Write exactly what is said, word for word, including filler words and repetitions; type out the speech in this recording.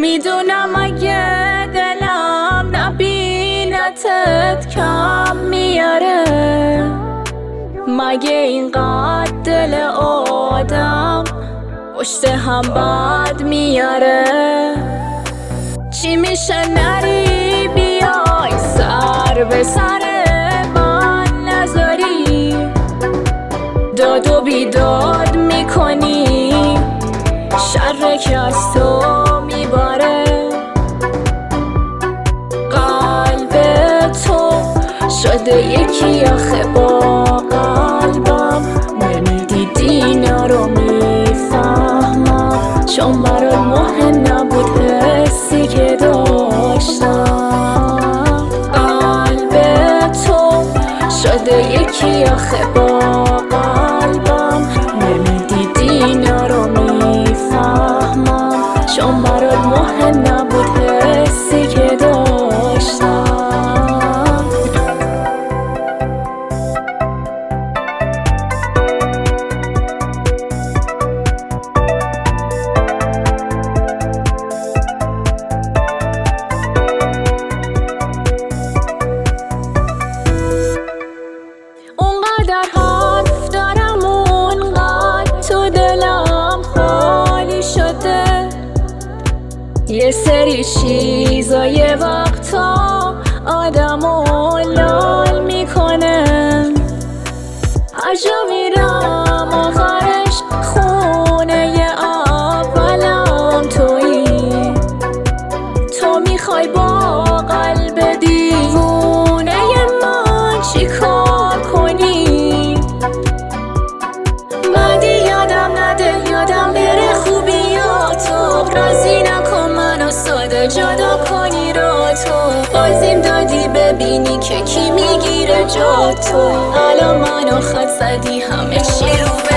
میدونم اگه دلم نبینتت کم میاره، مگه اینقدر دل آدم پشت هم بد میاره. چی میشه نری بیای سر به سر من نذاری، داد و بیداد میکنی شر که از تو میباره. قلب تو شده یکی آخه با قلبم، نمیدیدی اینا رو میفهمم، چون برات مهم نبود حسی که داشتم. قلب تو شده یکی آخه با قلبم، نمیدیدی اینا رو میفهمم، چون برات مهم نبود حسی که داشتم. اونقدر حرف دارم اونقدر تو دلم خالی شده، یه سری چیزا یه وقتا آدمو لال میکنه. هر جا میرم آخرش خونه ی اولم تویی، تو میخوای با قلب دیوونه ی من چی کار کنی؟ بعدی یادم نده یادم بره خوبیاتو، راضی نکن منو ساده جدا کنی را تو. بازیم دادی ببینی که کی میگیره جا تو، الان منو خط زدی همه چی رو